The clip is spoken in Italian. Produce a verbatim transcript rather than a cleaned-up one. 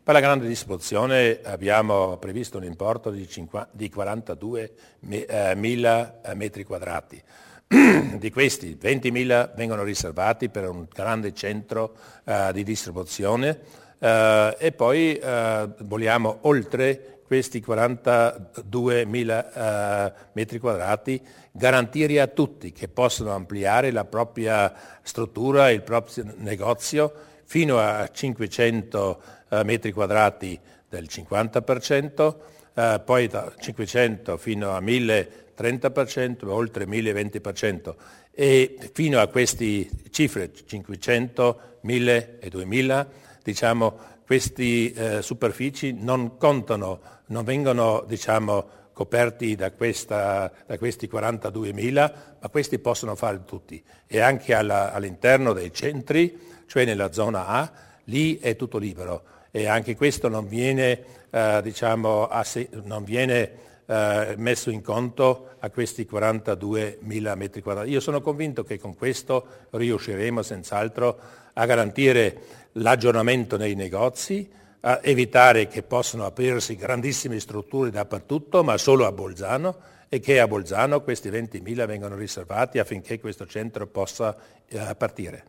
Per la grande distribuzione abbiamo previsto un importo di, di quarantaduemila metri quadrati. Di questi ventimila vengono riservati per un grande centro uh, di distribuzione uh, e poi uh, vogliamo oltre questi quarantaduemila uh, metri quadrati garantire a tutti che possono ampliare la propria struttura, il proprio negozio fino a cinquecento uh, metri quadrati del cinquanta per cento, uh, poi da cinquecento fino a mille trenta per cento, oltre mille venti per cento e fino a queste cifre cinquecento, mille e duemila, diciamo, queste eh, superfici non contano, non vengono diciamo, coperti da, questa, da questi quarantaduemila, ma questi possono fare tutti. E anche alla, all'interno dei centri, cioè nella zona A, lì è tutto libero. E anche questo non viene, eh, diciamo, asse- non viene Uh, messo in conto a questi quarantaduemila metri quadrati. Io sono convinto che con questo riusciremo senz'altro a garantire l'aggiornamento nei negozi, a evitare che possano aprirsi grandissime strutture dappertutto, ma solo a Bolzano, e che a Bolzano questi ventimila vengano riservati affinché questo centro possa uh, partire.